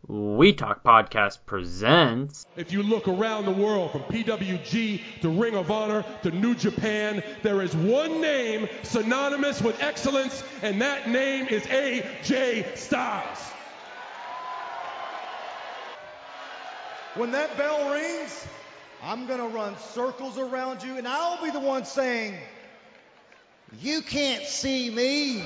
We Talk Podcast presents. If you look around the world from PWG to Ring of Honor to New Japan, there is one name synonymous with excellence, and that name is AJ Styles. When that bell rings, I'm gonna run circles around you, and I'll be the one saying, "You can't see me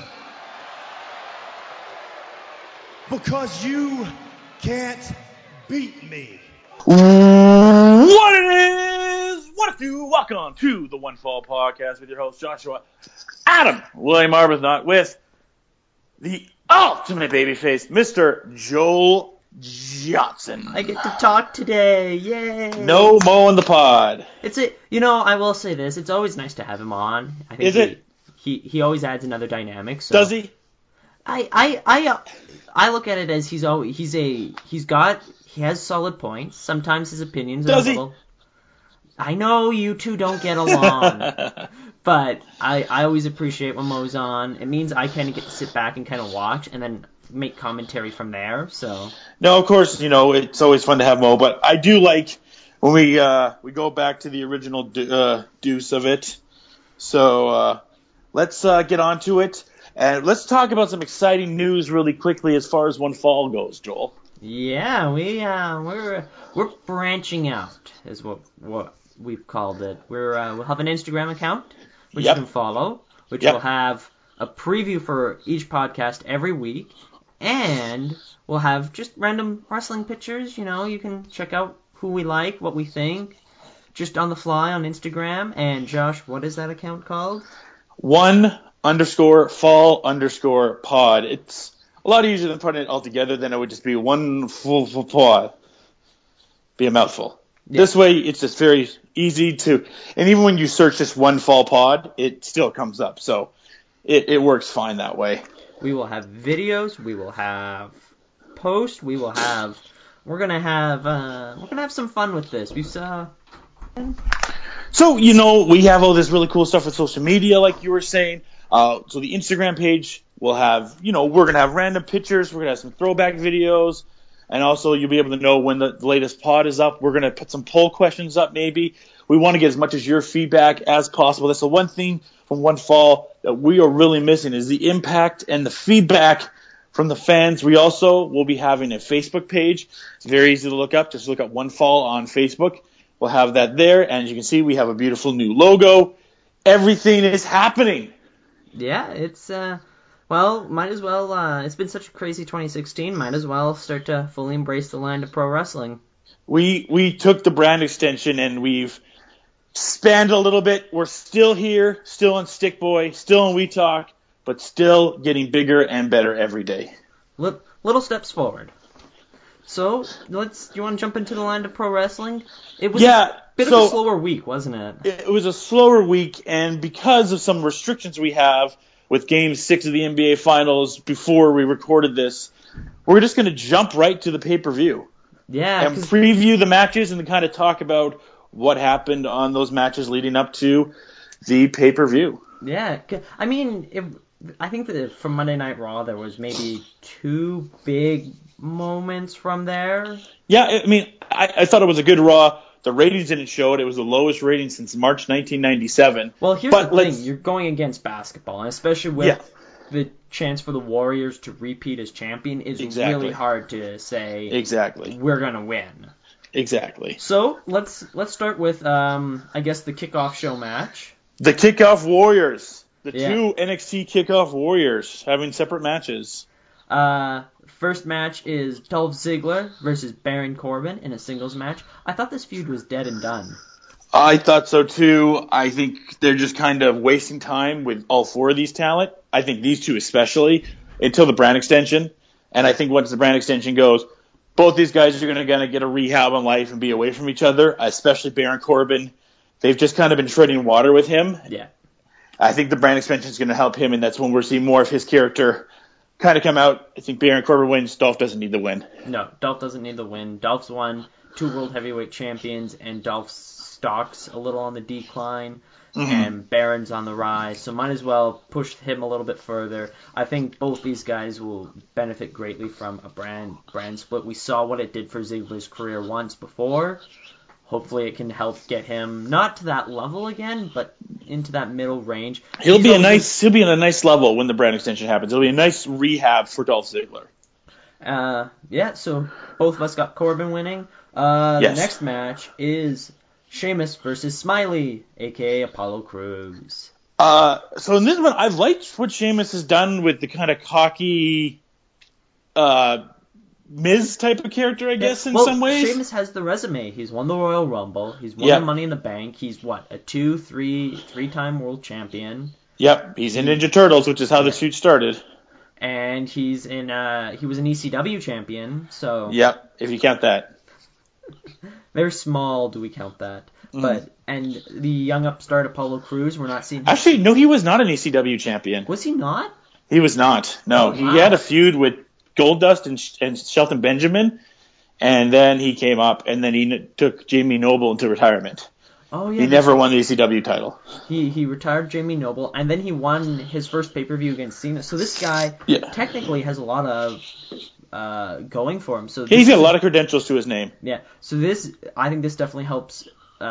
because you can't beat me." What it is? What if you welcome to the One Fall Podcast with your host Joshua Adam William Arbuthnot with the ultimate babyface, Mr. Joel Johnson. I get to talk today, yay! No Mo in the pod. I will say this, it's always nice to have him on. I think Is it? He always adds another dynamic. So Does he? I look at it as he has solid points. Sometimes his opinions are Does a he? little. I know you two don't get along, but I always appreciate when Mo's on. It means I kind of get to sit back and kind of watch and then make commentary from there. So No, of course, it's always fun to have Mo, but I do like when we go back to the original deuce of it. So let's get on to it. And let's talk about some exciting news really quickly as far as One Fall goes, Joel. yeah, we're branching out is what we've called it. We'll have an Instagram account which Yep. you can follow, which Yep. will have a preview for each podcast every week, and we'll have just random wrestling pictures. You can check out who we like, what we think, just on the fly on Instagram. And Josh, what is that account called? One_fall_pod. It's a lot easier than putting it all together. Then it would just be one full pod. Be a mouthful. Yeah. This way, it's just very easy to, and even when you search just One Fall Pod, it still comes up. So it works fine that way. We will have videos. We will have posts. We're gonna have some fun with this. So, we have all this really cool stuff with social media, like you were saying. So the Instagram page will have, we're going to have random pictures. We're going to have some throwback videos. And also you'll be able to know when the latest pod is up. We're going to put some poll questions up maybe. We want to get as much as your feedback as possible. That's the one thing from One Fall that we are really missing is the impact and the feedback from the fans. We also will be having a Facebook page. It's very easy to look up. Just look up One Fall on Facebook. We'll have that there. And as you can see, we have a beautiful new logo. Everything is happening. Yeah, might as well, it's been such a crazy 2016, might as well start to fully embrace the land of pro wrestling. We took the brand extension and we've spanned a little bit. We're still here, still on Stick Boy, still on We Talk, but still getting bigger and better every day. Little steps forward. So, you want to jump into the land of pro wrestling? It was a bit of a slower week, wasn't it? It was a slower week, and because of some restrictions we have with Game 6 of the NBA Finals before we recorded this, we're just going to jump right to the pay-per-view. Yeah. And preview the matches and kind of talk about what happened on those matches leading up to the pay-per-view. Yeah. I mean, I think that from Monday Night Raw there was maybe two big moments from there. Yeah, I mean, I thought it was a good Raw. The ratings didn't show it. It was the lowest rating since March 1997. Well, here's the thing. You're going against basketball, and especially with the chance for the Warriors to repeat as champion is really hard to say we're going to win. Exactly. So, let's start with, I guess, the kickoff show match. The Kickoff Warriors. The two NXT Kickoff Warriors having separate matches. First match is Dolph Ziggler versus Baron Corbin in a singles match. I thought this feud was dead and done. I thought so too. I think they're just kind of wasting time with all four of these talent. I think these two especially, until the brand extension. And I think once the brand extension goes, both these guys are going to get a rehab in life and be away from each other, especially Baron Corbin. They've just kind of been treading water with him. Yeah. I think the brand extension is going to help him, and that's when we're seeing more of his character kind of come out. I think Baron Corbin wins. Dolph doesn't need the win. No, Dolph doesn't need the win. Dolph's won 2 World Heavyweight Champions, and Dolph's stock's a little on the decline. and Baron's on the rise, so might as well push him a little bit further. I think both these guys will benefit greatly from a brand split. We saw what it did for Ziggler's career once before. Hopefully it can help get him not to that level again, but into that middle range. He'll be in a nice level when the brand extension happens. It'll be a nice rehab for Dolph Ziggler. So both of us got Corbin winning. Yes. The next match is Sheamus versus Smiley, a.k.a. Apollo Crews. So in this one, I've liked what Sheamus has done with the kind of cocky Miz type of character, I guess, in some ways. Sheamus has the resume. He's won the Royal Rumble. He's won the Money in the Bank. He's, a three-time world champion. Yep, he's in Ninja Turtles, which is how the shoot started. And he was an ECW champion, so... Yep, if you count that. Very small do we count that. And the young upstart Apollo Crews, we're not seeing him. Actually, no, he was not an ECW champion. Was he not? He was not. No, He had a feud with Goldust and Shelton Benjamin, and then he came up, and then he took Jamie Noble into retirement. Oh yeah. He never won the ECW title. He retired Jamie Noble, and then he won his first pay-per-view against Cena. So this guy technically has a lot of going for him. So he's got a lot of credentials to his name. Yeah. So I think this definitely helps.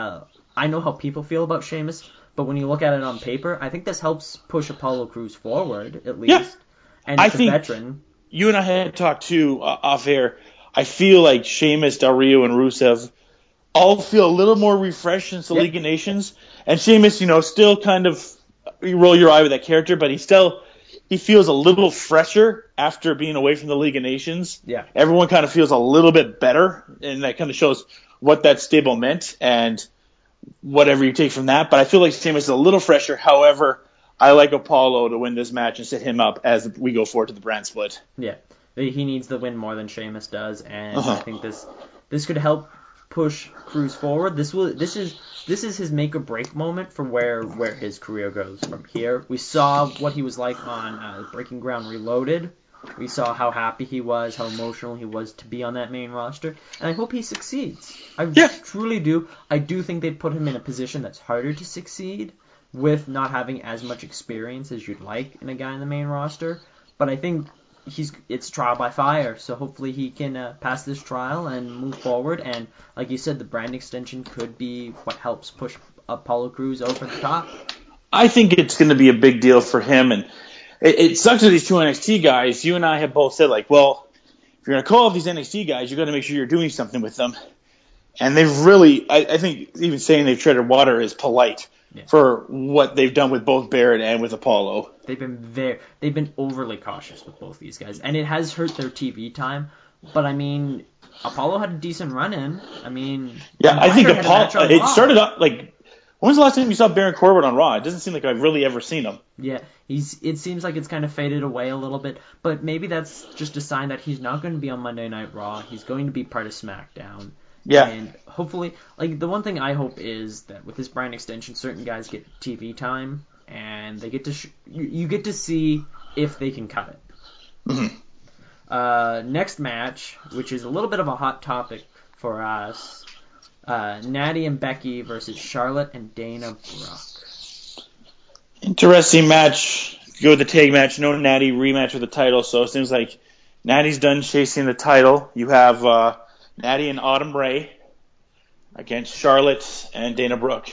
I know how people feel about Sheamus, but when you look at it on paper, I think this helps push Apollo Crews forward at least. Yeah. And I think veteran. You and I had talked too off air. I feel like Sheamus, Del Rio, and Rusev all feel a little more refreshed since the League of Nations. And Sheamus, still kind of, you roll your eye with that character, but he feels a little fresher after being away from the League of Nations. Yeah. Everyone kind of feels a little bit better, and that kind of shows what that stable meant and whatever you take from that. But I feel like Sheamus is a little fresher. However, I like Apollo to win this match and set him up as we go forward to the brand split. Yeah. He needs the win more than Sheamus does, and I think this could help push Crews forward. This is his make or break moment for where his career goes from here. We saw what he was like on Breaking Ground Reloaded. We saw how happy he was, how emotional he was to be on that main roster, and I hope he succeeds. I truly do. I do think they'd put him in a position that's harder to succeed with not having as much experience as you'd like in a guy in the main roster, but I think it's trial by fire, so hopefully he can pass this trial and move forward. And like you said, the brand extension could be what helps push Apollo Crews over the top. I think it's going to be a big deal for him, and it sucks with these two NXT guys. You and I have both said, if you're going to call up these NXT guys, you got to make sure you're doing something with them. And they've really, I think even saying they've treaded water is polite. Yeah. For what they've done with both Barrett and with Apollo. They've been overly cautious with both these guys, and it has hurt their TV time. But Apollo had a decent run-in. I think Apollo. It started up when was the last time you saw Baron Corbin on Raw? It doesn't seem like I've really ever seen him. Yeah, it seems like it's kind of faded away a little bit, but maybe that's just a sign that he's not going to be on Monday Night Raw. He's going to be part of SmackDown. Yeah. And hopefully, the one thing I hope is that with this brand extension, certain guys get TV time, and they get to you get to see if they can cut it. Mm-hmm. Next match, which is a little bit of a hot topic for us, Natty and Becky versus Charlotte and Dana Brooke. Interesting match. Go with the tag match. No Natty rematch for the title, so it seems like Natty's done chasing the title. You have Natty and Autumn Rae against Charlotte and Dana Brooke.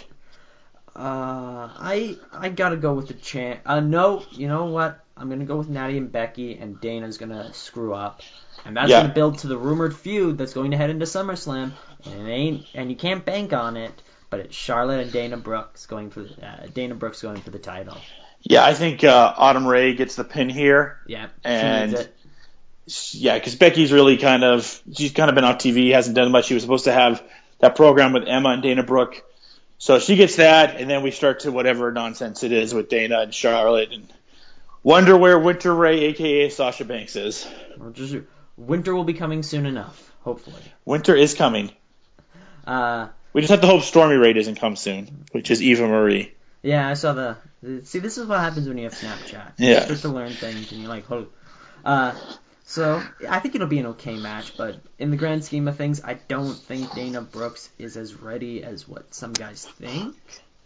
I gotta go with the champ. No, you know what? I'm gonna go with Natty and Becky, and Dana's gonna screw up, and that's gonna build to the rumored feud that's going to head into SummerSlam. And you can't bank on it, but it's Charlotte and Dana Brooks going for the title. Yeah, I think Autumn Rae gets the pin here. Yeah, and she needs it. Yeah, because Becky's really she's kind of been off TV, hasn't done much. She was supposed to have that program with Emma and Dana Brooke. So she gets that, and then we start to whatever nonsense it is with Dana and Charlotte, and wonder where Winter Ray, a.k.a. Sasha Banks, is. Winter will be coming soon enough, hopefully. Winter is coming. We just have to hope Stormy Ray doesn't come soon, which is Eva Marie. Yeah, I saw see, this is what happens when you have Snapchat. Yeah. You start to learn things, and you're like, oh. So, I think it'll be an okay match, but in the grand scheme of things, I don't think Dana Brooks is as ready as what some guys think.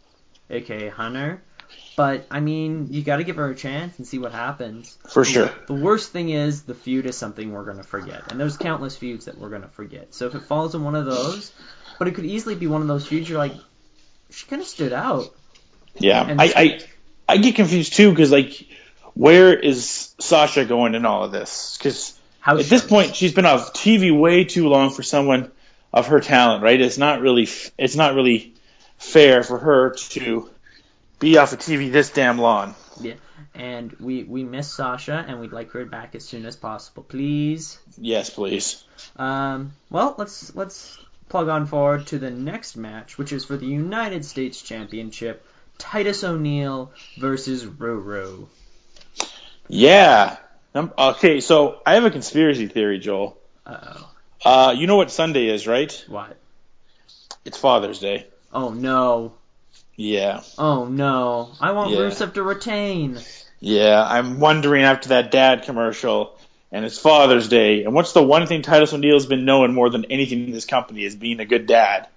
aka Hunter. But, I mean, you got to give her a chance and see what happens. For sure. The worst thing is the feud is something we're going to forget. And there's countless feuds that we're going to forget. So if it falls in one of those, but it could easily be one of those feuds you're like, she kind of stood out. Yeah. And I get confused, too, because, like, where is Sasha going in all of this? Because at this point, she's been off TV way too long for someone of her talent, right? It's not really fair for her to be off of TV this damn long. Yeah, and we miss Sasha, and we'd like her back as soon as possible, please. Yes, please. Well, let's plug on forward to the next match, which is for the United States Championship, Titus O'Neil versus Ruru. Yeah. Okay, so I have a conspiracy theory, Joel. Uh-oh. You know what Sunday is, right? What? It's Father's Day. Oh, no. Yeah. Oh, no. I want Yeah. Rusev to retain. Yeah, I'm wondering after that dad commercial, and it's Father's Day, and what's the one thing Titus O'Neil's been known more than anything in this company is being a good dad?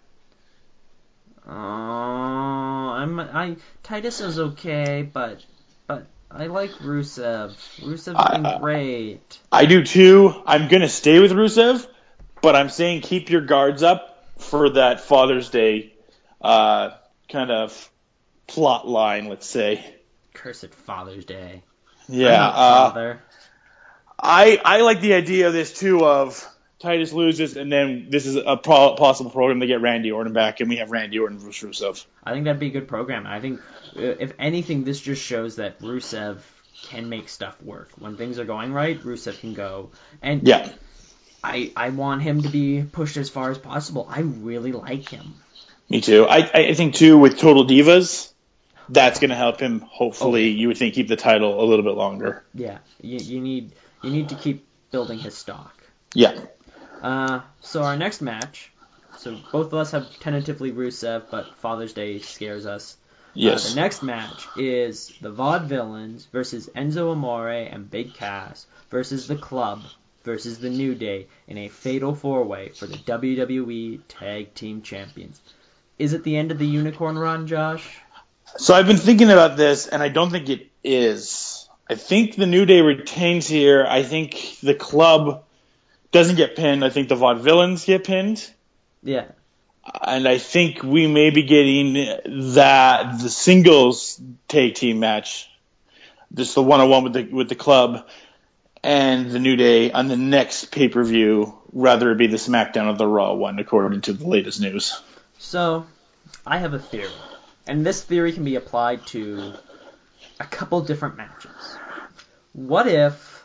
Titus is okay, but I like Rusev. Rusev's been great. I do too. I'm going to stay with Rusev, but I'm saying keep your guards up for that Father's Day kind of plot line, let's say. Cursed Father's Day. Yeah. I'm not father. I like the idea of this too of Titus loses, and then this is a possible program to get Randy Orton back, and we have Randy Orton versus Rusev. I think that'd be a good program. I think, if anything, this just shows that Rusev can make stuff work. When things are going right, Rusev can go. And yeah. I want him to be pushed as far as possible. I really like him. Me too. I think, too, with Total Divas, that's going to help him, hopefully, you would think, keep the title a little bit longer. Yeah. You need to keep building his stock. Yeah. So our next match, so both of us have tentatively Rusev, but Father's Day scares us. Yes. The next match is the Vaudevillains versus Enzo Amore and Big Cass versus the Club versus the New Day in a fatal four-way for the WWE Tag Team Champions. Is it the end of the unicorn run, Josh? So I've been thinking about this, and I don't think it is. I think the New Day retains here. I think the Club doesn't get pinned. I think the Vaudevillains get pinned. Yeah. And I think we may be getting the singles tag team match, just the one-on-one with the Club and the New Day on the next pay-per-view, rather it be the SmackDown of the Raw one, according to the latest news. So, I have a theory, and this theory can be applied to a couple different matches. What if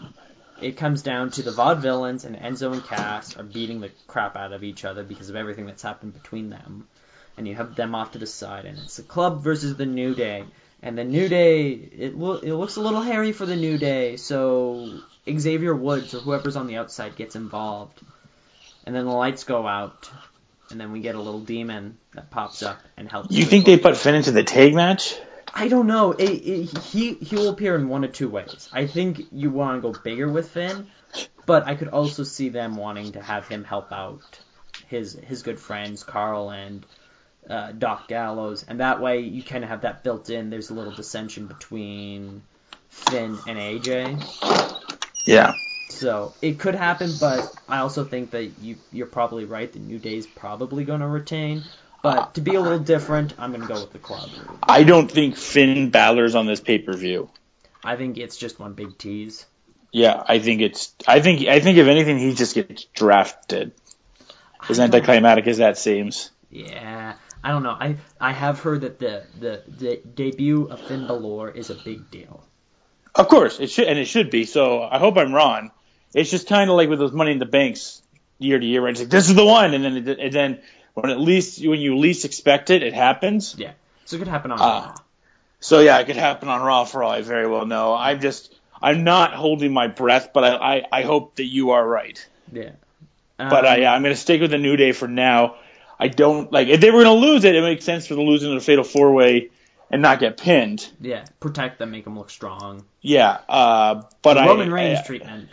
it comes down to the Vaudevillains and Enzo and Cass are beating the crap out of each other because of everything that's happened between them, and you have them off to the side, and it's the Club versus the New Day, and the New Day, it looks a little hairy for the New Day, so Xavier Woods or whoever's on the outside gets involved, and then the lights go out, and then we get a little demon that pops up and helps. You think they put Finn into the tag match? I don't know. He will appear in one of two ways. I think you want to go bigger with Finn, but I could also see them wanting to have him help out his good friends Carl and Doc Gallows, and that way you kind of have that built in. There's a little dissension between Finn and AJ. Yeah. So it could happen, but I also think that you're probably right. The New Day's probably going to retain. But to be a little different, I'm going to go with the Club. I don't think Finn Balor's on this pay-per-view. I think it's just one big tease. Yeah, I think if anything, he just gets drafted. As anticlimactic as that seems. Yeah, I don't know. I have heard that the debut of Finn Balor is a big deal. Of course, it should be. So I hope I'm wrong. It's just kind of like with those Money in the Banks year to year, right? It's like this is the one, and then when you least expect it, it happens. Yeah, so it could happen on Raw. So yeah, it could happen on Raw for all I very well know. I'm not holding my breath, but I hope that you are right. Yeah. But I'm going to stick with the New Day for now. I don't if they were going to lose it, it makes sense for them to lose in a fatal four-way and not get pinned. Yeah, protect them, make them look strong. Yeah, but Roman Reigns treatment.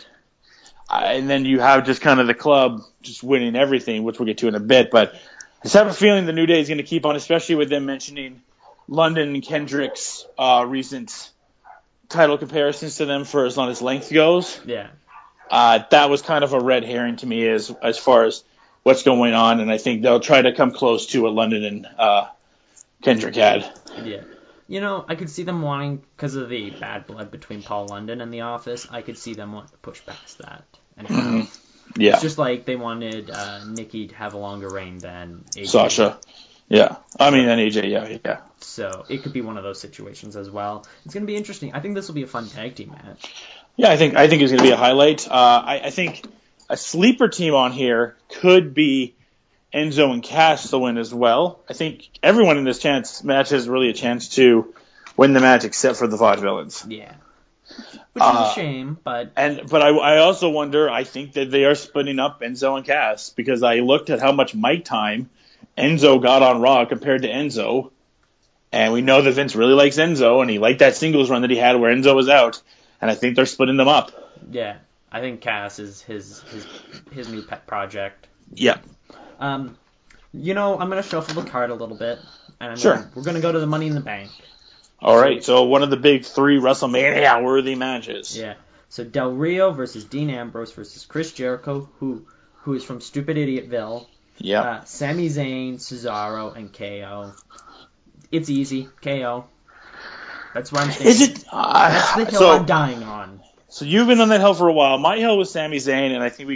And then you have just kind of the Club just winning everything, which we'll get to in a bit. But I just have a feeling the New Day is going to keep on, especially with them mentioning London and Kendrick's recent title comparisons to them for as long as length goes. Yeah. That was kind of a red herring to me as far as what's going on, and I think they'll try to come close to what London and Kendrick had. Yeah. You know, I could see them wanting, because of the bad blood between Paul London and The Office, I could see them wanting to push past that. And Yeah. It's just like they wanted Nikki to have a longer reign than AJ. Sasha. Yeah. I mean, and AJ, yeah. So it could be one of those situations as well. It's going to be interesting. I think this will be a fun tag team match. Yeah, I think it's going to be a highlight. I think a sleeper team on here could be Enzo and Cass to win as well. I think everyone in this match has really a chance to win the match except for the Vaudevillains. Yeah. Which is a shame, but I also wonder, I think that they are splitting up Enzo and Cass because I looked at how much mic time Enzo got on Raw compared to Enzo, and we know that Vince really likes Enzo, and he liked that singles run that he had where Enzo was out, and I think they're splitting them up. Yeah, I think Cass is his new pet project. Yeah. You know, I'm going to shuffle the card a little bit, and we're going to go to the Money in the Bank. All right, so one of the big 3 WrestleMania-worthy matches. Yeah. So Del Rio versus Dean Ambrose versus Chris Jericho, who is from Stupid Idiotville. Yeah. Sami Zayn, Cesaro, and KO. It's easy. KO. That's what I'm thinking. Is it? That's the hill I'm dying on. So you've been on that hill for a while. My hill was Sami Zayn, and I think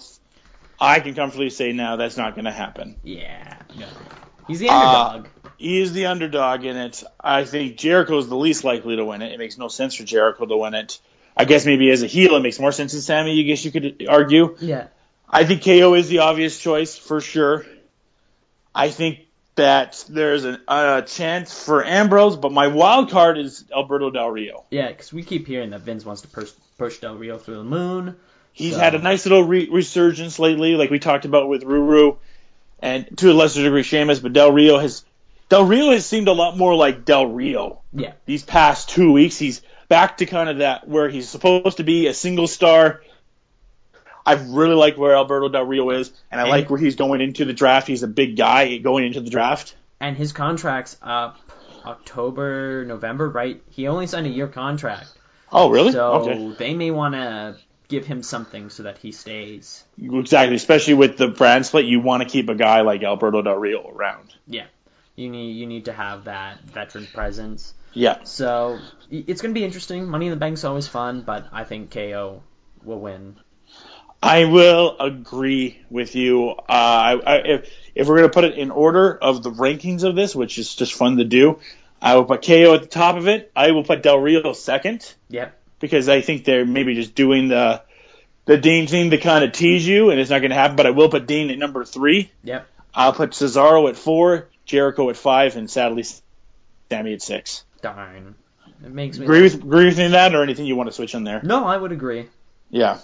I can comfortably say now that's not going to happen. Yeah. No. He's the underdog. He is the underdog in it. I think Jericho's the least likely to win it. It makes no sense for Jericho to win it. I guess maybe as a heel it makes more sense than Sami, I guess you could argue. Yeah. I think KO is the obvious choice for sure. I think that there's a chance for Ambrose, but my wild card is Alberto Del Rio. Yeah, because we keep hearing that Vince wants to push Del Rio through the moon. He's had a nice little resurgence lately, like we talked about with Ruru, and to a lesser degree Sheamus, but Del Rio has seemed a lot more like Del Rio. Yeah. These past 2 weeks, he's back to kind of that where he's supposed to be a single star. I really like where Alberto Del Rio is, and I like where he's going into the draft. He's a big guy going into the draft. And his contract's up October, November, right? He only signed a year contract. Oh, really? So okay. They may want to give him something so that he stays. Exactly, especially with the brand split, you want to keep a guy like Alberto Del Rio around. Yeah. You need to have that veteran presence. Yeah. So it's going to be interesting. Money in the Bank's always fun, but I think KO will win. I will agree with you. If we're going to put it in order of the rankings of this, which is just fun to do, I will put KO at the top of it. I will put Del Rio second. Yep. Because I think they're maybe just doing the Dean thing to kind of tease you, and it's not going to happen. But I will put Dean at number 3. Yep. I'll put Cesaro at 4, Jericho at 5, and sadly, Sami at 6. Darn. It makes me agree with me in that, or anything you want to switch on there? No, I would agree. Yeah.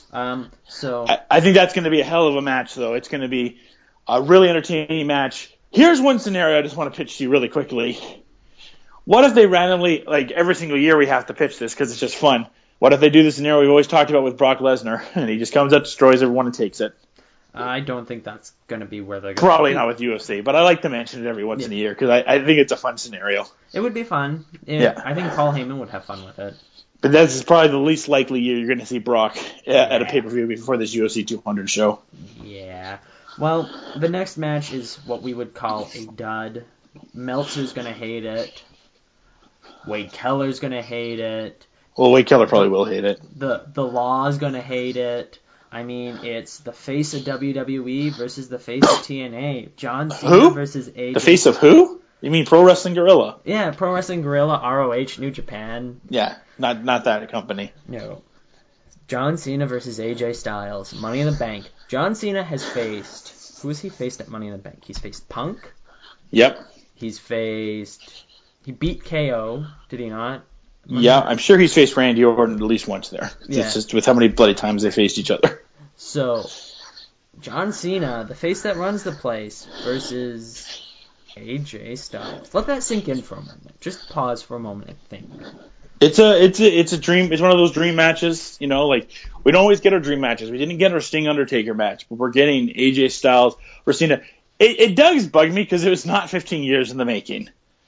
So I think that's going to be a hell of a match, though. It's going to be a really entertaining match. Here's one scenario I just want to pitch to you really quickly. What if they randomly, like every single year we have to pitch this because it's just fun. What if they do the scenario we've always talked about with Brock Lesnar, and he just comes up, destroys everyone, and takes it? I don't think that's going to be where they're going. Probably not with UFC, but I like to mention it every once in a year because I think it's a fun scenario. It would be fun. Yeah. I think Paul Heyman would have fun with it. But that's probably the least likely year you're going to see Brock at a pay-per-view before this UFC 200 show. Yeah. Well, the next match is what we would call a dud. Meltzer's going to hate it. Wade Keller's going to hate it. Well, Wade Keller probably will hate it. The Law's going to hate it. I mean, it's the face of WWE versus the face of TNA. John Cena versus AJ. The face of who? You mean Pro Wrestling Guerrilla? Yeah, Pro Wrestling Guerrilla, ROH, New Japan. Yeah, not that company. No. John Cena versus AJ Styles. Money in the Bank. John Cena has faced... Who has he faced at Money in the Bank? He's faced Punk. Yep. He's faced... He beat KO, did he not? Yeah, I'm sure he's faced Randy Orton at least once there. Yeah. It's just with how many bloody times they faced each other. So, John Cena, the face that runs the place, versus AJ Styles. Let that sink in for a moment. Just pause for a moment and think. It's a dream. It's one of those dream matches. You know, like we don't always get our dream matches. We didn't get our Sting Undertaker match, but we're getting AJ Styles versus Cena. It does bug me because it was not 15 years in the making.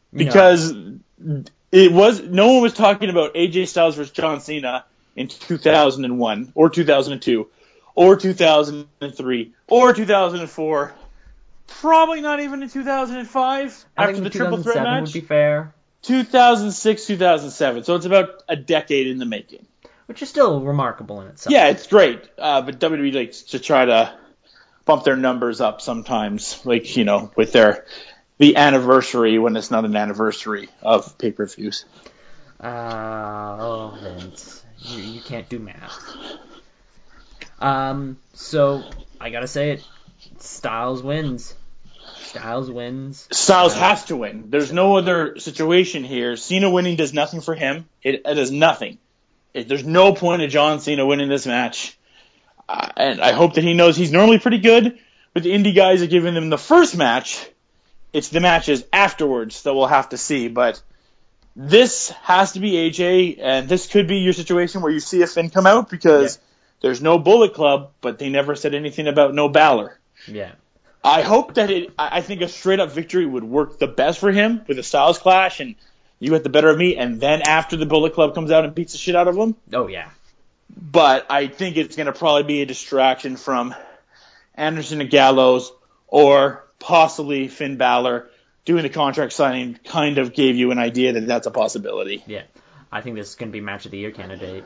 Because no one was talking about AJ Styles versus John Cena in 2001 or 2002 or 2003 or 2004. Probably not even in 2005 after the triple threat match. Would be fair. 2006, 2007. So it's about a decade in the making. Which is still remarkable in itself. Yeah, it's great. But WWE likes to try to bump their numbers up sometimes, like, with the anniversary when it's not an anniversary of pay-per-views. Vince. You can't do math. So, I gotta say it. Styles wins. Styles has to win. There's no other situation here. Cena winning does nothing for him. It does nothing. There's no point of John Cena winning this match. And I hope that he knows he's normally pretty good, but the indie guys are giving him the first match. It's the matches afterwards that we'll have to see. But this has to be AJ, and this could be your situation where you see a Finn come out because there's no Bullet Club, but they never said anything about no Balor. Yeah. I hope that I think a straight-up victory would work the best for him with a Styles Clash, and you get the better of me, and then after the Bullet Club comes out and beats the shit out of him. Oh, yeah. But I think it's going to probably be a distraction from Anderson and Gallows, or possibly Finn Balor. Doing the contract signing kind of gave you an idea that that's a possibility. Yeah. I think this is going to be match of the year candidate.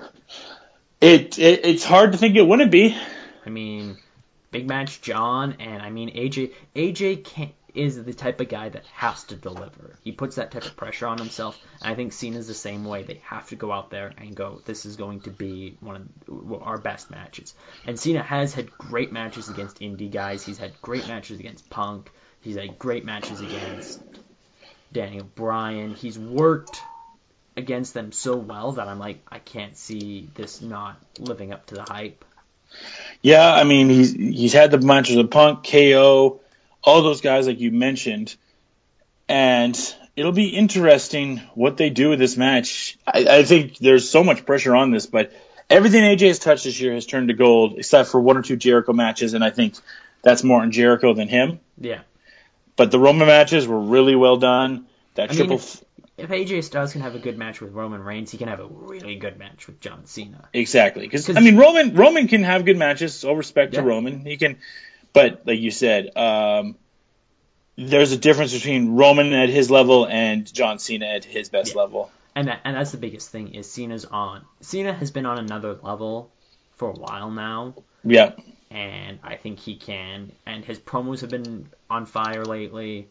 It's hard to think it wouldn't be. I mean, big match John, and I mean AJ is the type of guy that has to deliver. He puts that type of pressure on himself, and I think Cena's the same way. They have to go out there and go, this is going to be one of our best matches. And Cena has had great matches against indie guys. He's had great matches against Punk. He's had great matches against Daniel Bryan. He's worked against them so well that I'm like, I can't see this not living up to the hype. Yeah, I mean, he's had the matches with Punk, KO, all those guys like you mentioned, and it'll be interesting what they do with this match. I think there's so much pressure on this, but everything AJ has touched this year has turned to gold, except for one or two Jericho matches, and I think that's more on Jericho than him. Yeah. But the Roman matches were really well done. If AJ Styles can have a good match with Roman Reigns, he can have a really good match with John Cena. Exactly, because I mean Roman can have good matches. All respect to Roman, he can. But like you said, there's a difference between Roman at his level and John Cena at his best level. And that's the biggest thing is Cena has been on another level for a while now. Yeah. And I think he can. And his promos have been on fire lately.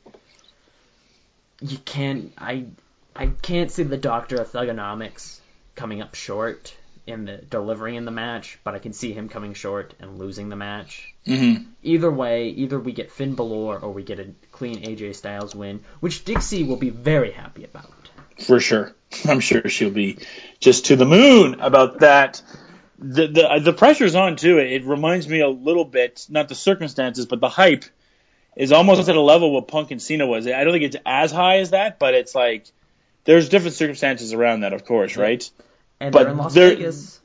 I can't see the Doctor of Thugonomics coming up short in the delivering in the match, but I can see him coming short and losing the match. Mm-hmm. Either way, either we get Finn Balor or we get a clean AJ Styles win, which Dixie will be very happy about. For sure. I'm sure she'll be just to the moon about that. The pressure's on, too. It reminds me a little bit, not the circumstances, but the hype is almost at a level what Punk and Cena was. I don't think it's as high as that, but it's like there's different circumstances around that, of course, right? And they're in Las Vegas.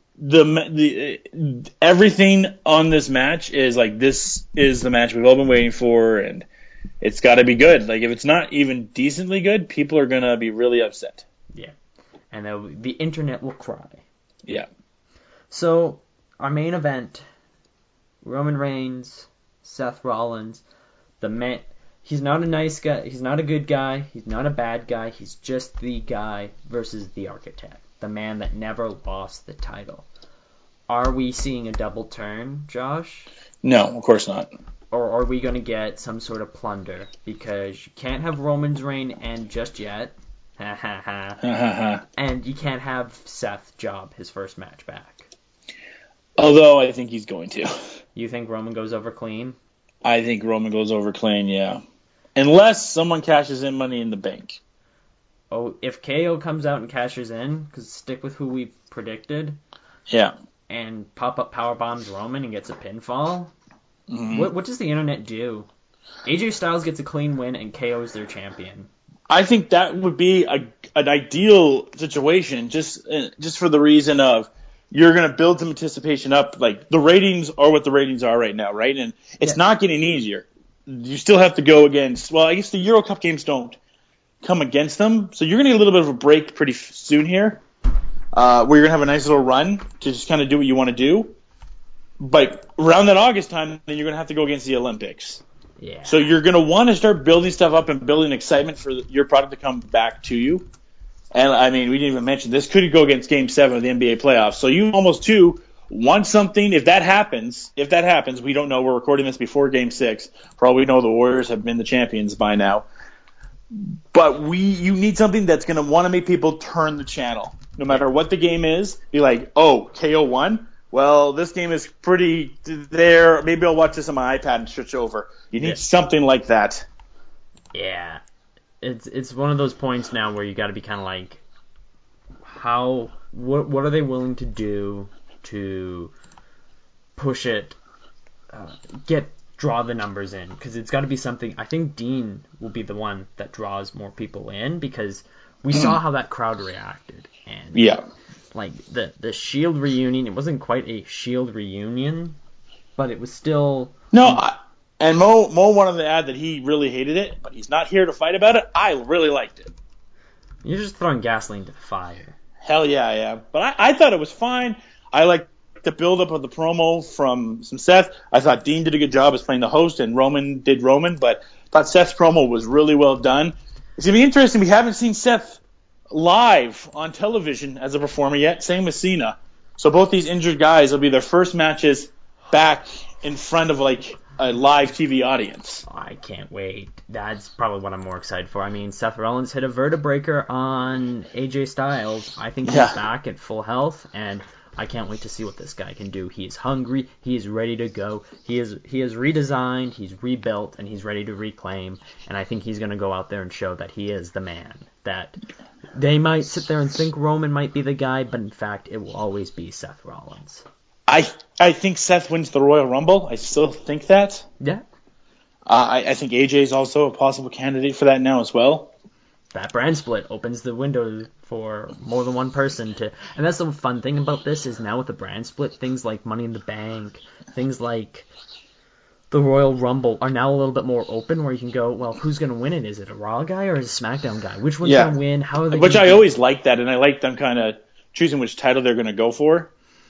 Everything on this match is like, this is the match we've all been waiting for, and it's got to be good. Like, if it's not even decently good, people are going to be really upset. Yeah. And the internet will cry. Yeah. So, our main event, Roman Reigns, Seth Rollins, he's not a nice guy, he's not a good guy, he's not a bad guy, he's just the guy versus the Architect, the man that never lost the title. Are we seeing a double turn, Josh? No, of course not. Or are we going to get some sort of plunder? Because you can't have Roman's reign end just yet. Ha ha ha. And you can't have Seth job his first match back. Although I think he's going to. You think Roman goes over clean? I think Roman goes over clean, yeah. Unless someone cashes in Money in the Bank. Oh, if KO comes out and cashes in, because stick with who we've predicted. Yeah. And pop-up powerbombs Roman and gets a pinfall. Mm-hmm. What does the internet do? AJ Styles gets a clean win and KO is their champion. I think that would be an ideal situation, just for the reason of you're going to build some anticipation up. Like, the ratings are what the ratings are right now, right? And it's not getting easier. You still have to go against, well, I guess the Euro Cup games don't come against them. So you're going to get a little bit of a break pretty soon here, where you're going to have a nice little run to just kind of do what you want to do. But around that August time, then you're going to have to go against the Olympics. Yeah. So you're going to want to start building stuff up and building excitement for your product to come back to you. And, I mean, we didn't even mention this could go against Game 7 of the NBA playoffs. So you almost, too, want something. If that happens, we don't know. We're recording this before Game 6. For all we know, the Warriors have been the champions by now. But you need something that's going to want to make people turn the channel. No matter what the game is, be like, oh, KO won? Well, this game is pretty there. Maybe I'll watch this on my iPad and switch over. You need something like that. Yeah. It's one of those points now where you got to be kind of like, what are they willing to do to push it, draw the numbers in? Because it's got to be something. I think Dean will be the one that draws more people in, because we saw how that crowd reacted. And yeah. Like the Shield reunion, it wasn't quite a Shield reunion, but it was still. No, and Mo wanted to add that he really hated it, but he's not here to fight about it. I really liked it. You're just throwing gasoline to the fire. Hell yeah, I am. But I thought it was fine. I liked the build-up of the promo from Seth. I thought Dean did a good job as playing the host, and Roman did Roman, but I thought Seth's promo was really well done. It's going to be interesting. We haven't seen Seth live on television as a performer yet, same as Cena. So both these injured guys will be their first matches back in front of like a live TV audience. I can't wait. That's probably what I'm more excited for. I mean, Seth Rollins hit a vertebreaker on AJ Styles. I think he's back at full health, and I can't wait to see what this guy can do. He is hungry. He is ready to go. He is redesigned. He's rebuilt, and he's ready to reclaim. And I think he's going to go out there and show that he is the man. That they might sit there and think Roman might be the guy, but in fact, it will always be Seth Rollins. I think Seth wins the Royal Rumble. I still think that. Yeah. I think AJ is also a possible candidate for that now as well. That brand split opens the window for more than one person to... And that's the fun thing about this is now with the brand split, things like Money in the Bank, things like the Royal Rumble are now a little bit more open, where you can go, well, who's going to win it? Is it a Raw guy or is it a SmackDown guy? Which one's going to win? How are they Which I always like that, and I like them kind of choosing which title they're going to go for.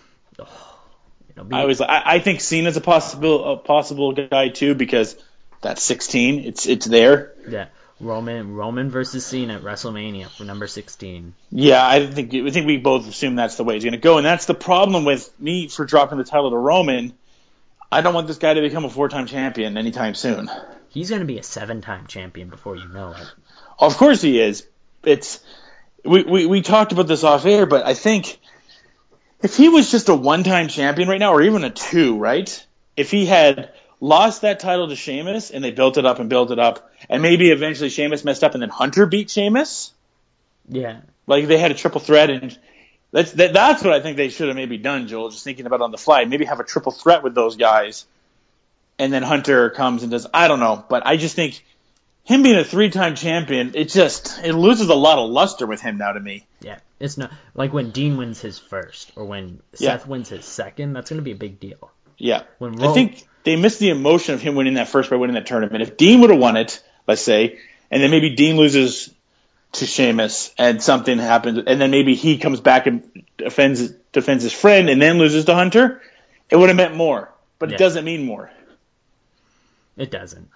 I think Cena's a possible guy too, because that's 16. It's there. Yeah, Roman versus Cena at WrestleMania for number 16. Yeah, I think we both assume that's the way it's going to go, and that's the problem with me for dropping the title to Roman. I don't want this guy to become a 4-time champion anytime soon. He's going to be a 7-time champion before you know it. Of course he is. We talked about this off air, but I think if he was just a 1-time champion right now, or even a 2, right? If he had lost that title to Sheamus and they built it up, and maybe eventually Sheamus messed up and then Hunter beat Sheamus. Yeah. Like they had a triple threat, and that's what I think they should have maybe done, Joel, just thinking about it on the fly. Maybe have a triple threat with those guys, and then Hunter comes and does, I don't know, but I just think him being a 3-time champion, it loses a lot of luster with him now to me. Yeah, it's not like when Dean wins his first or when Seth wins his second. That's going to be a big deal. Yeah, I think they missed the emotion of him winning that first by winning that tournament. If Dean would have won it, let's say, and then maybe Dean loses to Sheamus and something happens, and then maybe he comes back and defends his friend and then loses to Hunter, it would have meant more. But it doesn't mean more. It doesn't.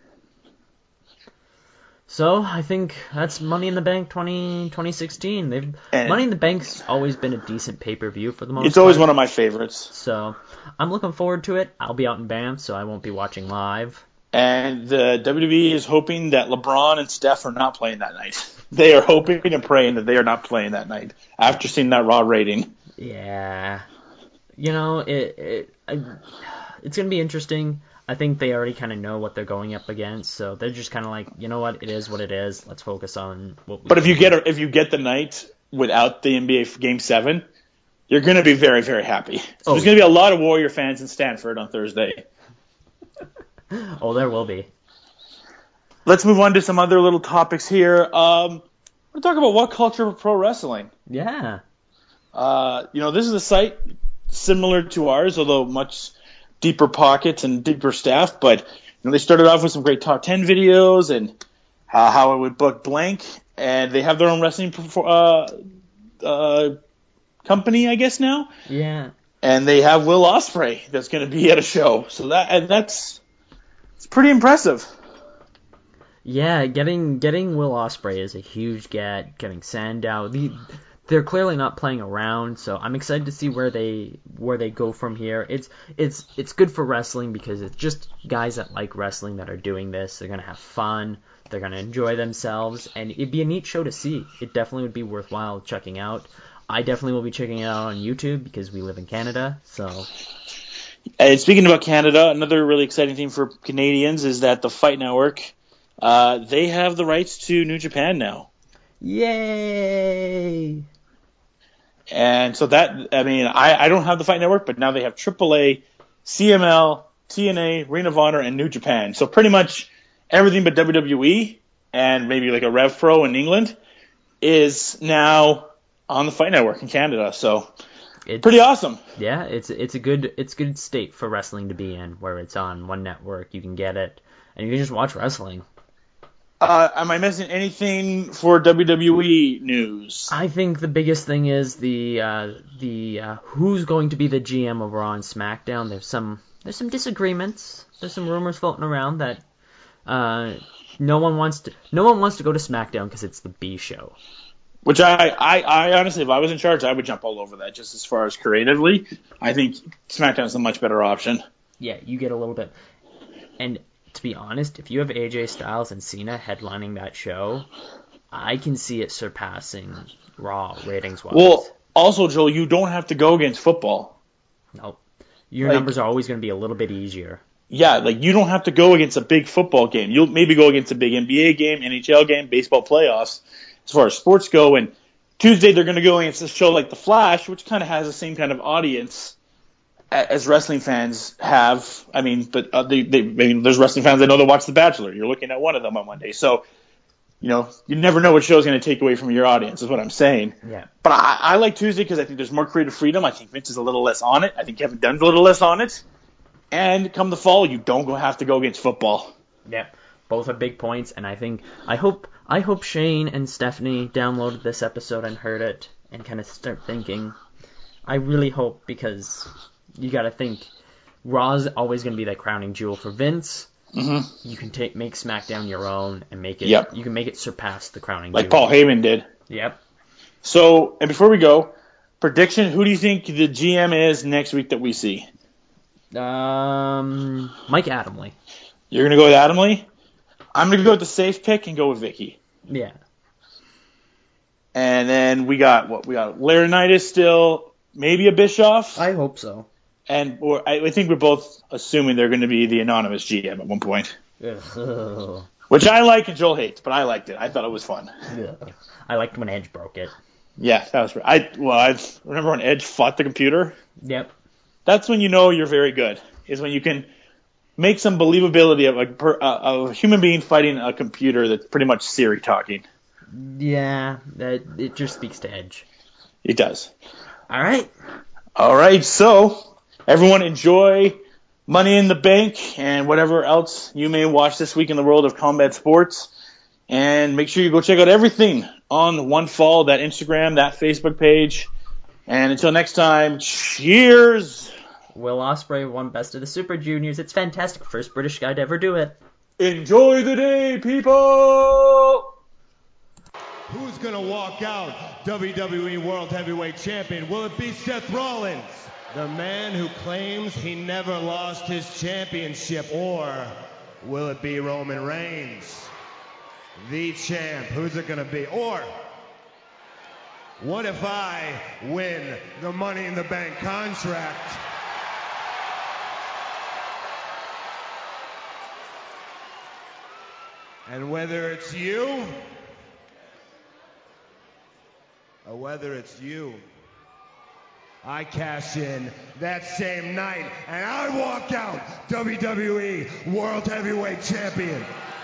So I think that's Money in the Bank 2016. Money in the Bank's always been a decent pay-per-view for the most part. It's always one of my favorites. So I'm looking forward to it. I'll be out in Banff, so I won't be watching live. And the WWE is hoping that LeBron and Steph are not playing that night. They are hoping and praying that they are not playing that night after seeing that Raw rating. Yeah. You know, it's going to be interesting. I think they already kind of know what they're going up against, so they're just kind of like, you know what, it is what it is. Let's focus on what we. But if you get the night without the NBA Game 7, you're going to be very, very happy. So there's going to be a lot of Warrior fans in Stanford on Thursday. Oh, there will be. Let's move on to some other little topics here. We'll talk about What Culture of Pro Wrestling. Yeah. This is a site similar to ours, although much deeper pockets and deeper staff, but they started off with some great top 10 videos, and how I would book blank, and they have their own wrestling company, I guess now. Yeah. And they have Will Ospreay that's going to be at a show, so that's it's pretty impressive. Yeah, getting Will Ospreay is a huge get. Getting Sandow, they're clearly not playing around, so I'm excited to see where they go from here. It's good for wrestling because it's just guys that like wrestling that are doing this. They're gonna have fun. They're gonna enjoy themselves, and it'd be a neat show to see. It definitely would be worthwhile checking out. I definitely will be checking it out on YouTube because we live in Canada. So. And speaking about Canada, another really exciting thing for Canadians is that the Fight Network, they have the rights to New Japan now. Yay! And so that, I mean, I don't have the Fight Network, but now they have AAA, CML, TNA, Ring of Honor, and New Japan. So pretty much everything but WWE and maybe like a Rev Pro in England is now on the Fight Network in Canada. So pretty awesome. Yeah, it's a good state for wrestling to be in, where it's on one network, you can get it, and you can just watch wrestling. Am I missing anything for WWE news? I think the biggest thing is the who's going to be the GM of Raw and SmackDown. There's some disagreements. There's some rumors floating around that no one wants to go to SmackDown because it's the B show. Which I honestly, if I was in charge, I would jump all over that. Just as far as creatively, I think SmackDown's a much better option. Yeah, you get a little bit, and to be honest, if you have AJ Styles and Cena headlining that show, I can see it surpassing Raw ratings-wise. Well, also, Joel, you don't have to go against football. Nope. Your numbers are always going to be a little bit easier. Yeah, like you don't have to go against a big football game. You'll maybe go against a big NBA game, NHL game, baseball playoffs, as far as sports go. And Tuesday they're going to go against a show like The Flash, which kind of has the same kind of audience as wrestling fans have. I mean, but there's wrestling fans that know to watch The Bachelor. You're looking at one of them on Monday. So, you never know what show is going to take away from your audience, is what I'm saying. Yeah. But I like Tuesday because I think there's more creative freedom. I think Vince is a little less on it. I think Kevin Dunn's a little less on it. And come the fall, you don't have to go against football. Yeah, both are big points, and I hope Shane and Stephanie downloaded this episode and heard it and kind of start thinking. I really hope, because you got to think Raw's always going to be that crowning jewel for Vince. Mm-hmm. You can make SmackDown your own and make it. Yep. You can make it surpass the crowning like jewel. Paul Heyman did. Yep. So, and before we go, prediction: who do you think the GM is next week that we see? Mike Adamle. You're gonna go with Adamle? I'm gonna go with the safe pick and go with Vicky. Yeah. And then we got Laurinaitis still, maybe a Bischoff. I hope so. And I think we're both assuming they're going to be the anonymous GM at one point. Ugh. Which I like and Joel hates, but I liked it. I thought it was fun. Ugh. I liked when Edge broke it. Yeah, that was. I remember when Edge fought the computer. Yep. That's when you know you're very good. Is when you can make some believability of a human being fighting a computer that's pretty much Siri talking. Yeah, it just speaks to Edge. It does. All right. So everyone enjoy Money in the Bank and whatever else you may watch this week in the world of combat sports. And make sure you go check out everything on One Fall, that Instagram, that Facebook page. And until next time, cheers! Will Ospreay won Best of the Super Juniors. It's fantastic. First British guy to ever do it. Enjoy the day, people! Who's going to walk out WWE World Heavyweight Champion? Will it be Seth Rollins, the man who claims he never lost his championship? Or will it be Roman Reigns, the champ? Who's it going to be? Or what if I win the Money in the Bank contract? And whether it's you, or whether it's you, I cash in that same night and I walk out WWE World Heavyweight Champion.